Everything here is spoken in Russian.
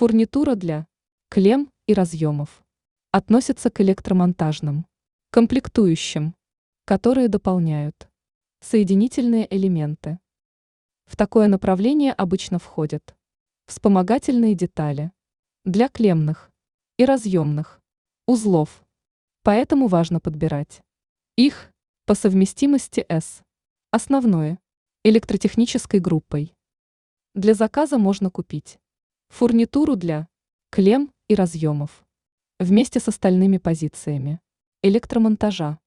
Фурнитура для клемм и разъемов относится к электромонтажным комплектующим, которые дополняют соединительные элементы. В такое направление обычно входят вспомогательные детали для клеммных и разъемных узлов, поэтому важно подбирать их по совместимости с основной электротехнической группой. Для заказа можно купить фурнитуру для клемм и разъемов вместе с остальными позициями электромонтажа.